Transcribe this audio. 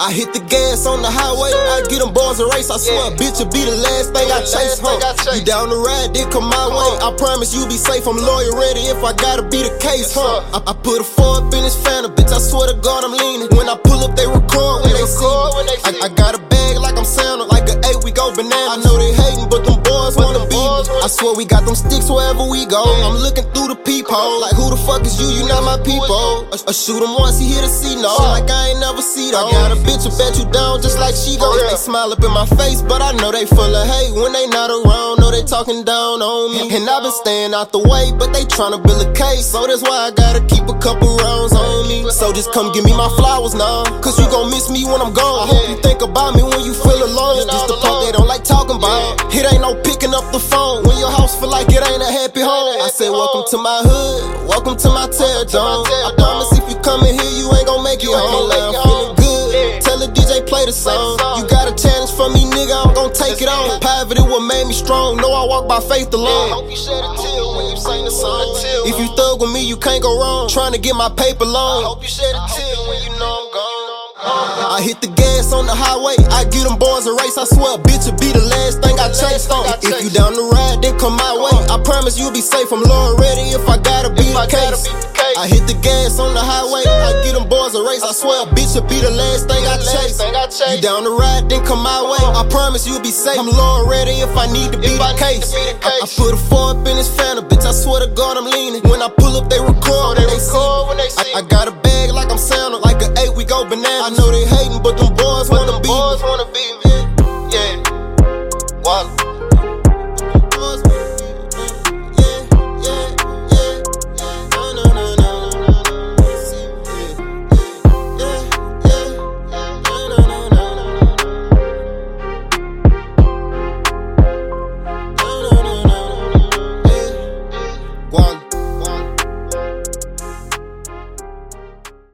I hit the gas on the highway, I get them boys a race. I swear, bitch, it'll be the last thing I chase, huh? You down the ride, then come my way. I promise you be safe, I'm lawyer ready if I gotta be the case, huh? I put a 4 up in this Phantom, bitch, I swear to God I'm leaning. When I pull up, they record when they see me. I got a bag like I'm Santa, like an 8 we go banana. I know they hating, but them boys wanna be me. I swear we got them sticks wherever we go. I'm looking through the peephole, like who the fuck is you? You not my people. I shoot him once, he hit a C no, like I ain't never see though. I got a bitch who bet you down just like she goes. They smile up in my face, but I know they full of hate when they not around. Know they talking down on me, and I been staying out the way, but they tryna build a case. So that's why I gotta keep a couple rounds on me. So just come give me my flowers now, cause you gon' miss me when I'm gone. I hope you think about me when you feel alone. This the part they don't like talking about. It ain't no picking up the phone when your house feel like it ain't a happy home. I say welcome to my hood, welcome to my terradome. I promise if you come in here, you ain't gon' make it home. I'm feeling good, tell the DJ play the song. You got a challenge for me, nigga, I'm gon' take it on. Poverty what made me strong, know I walk by faith alone. I hope you shed a tear when you sing the song. If you thug with me, you can't go wrong. Trying to get my paper long. I hope you shed a tear when you know I'm gone. I hit the gas on the highway, I get them boys a race. I swear, bitch, it'll be the last thing I chase on. If you down the ride, then come my way. I promise you'll be safe, I'm lawyer ready if I gotta be the case. I hit the gas on the highway, I get them boys a race. I swear, bitch, it'll be the last thing I chase. You down the ride, then come my way. I promise you'll be safe, I'm lawyer ready if I need to be the case. I put a 4 up in this Phantom, bitch, I swear to God I'm leaning. When I pull up, they record and they see